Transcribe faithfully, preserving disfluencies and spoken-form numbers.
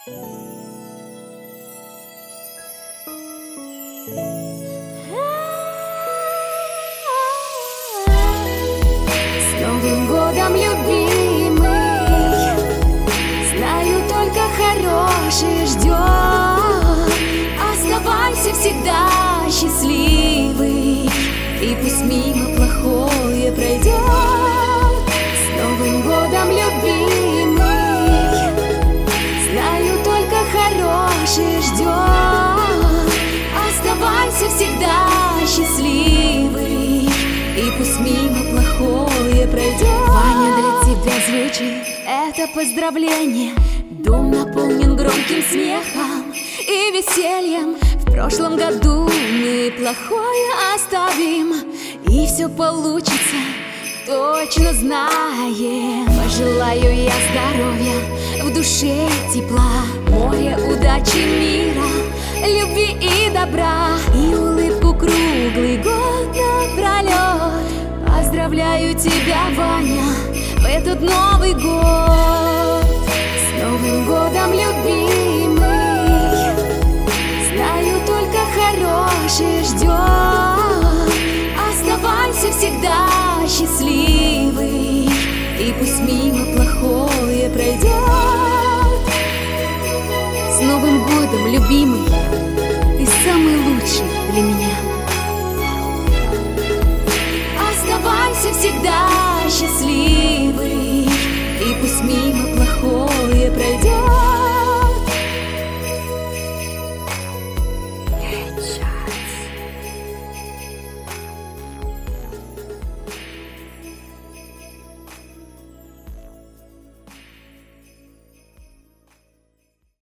С Новым годом, любимый, знаю, только хорошее ждет. Оставайся всегда счастливый, и пусть мимо плохое пройдет. С Новым годом, любимый, знаю, только хорошее ждет. Оставайся всегда счастливый, и пусть мимо плохое пройдет. Ваня, для тебя звучит это поздравление. Дом наполнен громким смехом и весельем. В прошлом году мы плохое оставим, и все получится, точно знаем. Пожелаю я здоровья, в душе тепла, море удачи, мира, любви и добра, и улыбку круглый год напролет. Поздравляю тебя, Ваня, в этот Новый год. С Новым годом, любимый, знаю, только хорошее ждет. Оставайся всегда счастливый, и пусть мимо плохое пройдет. С Новым годом, любимый, ты самый лучший для меня. Оставайся всегда счастливый, и пусть мимо плохое пройдет.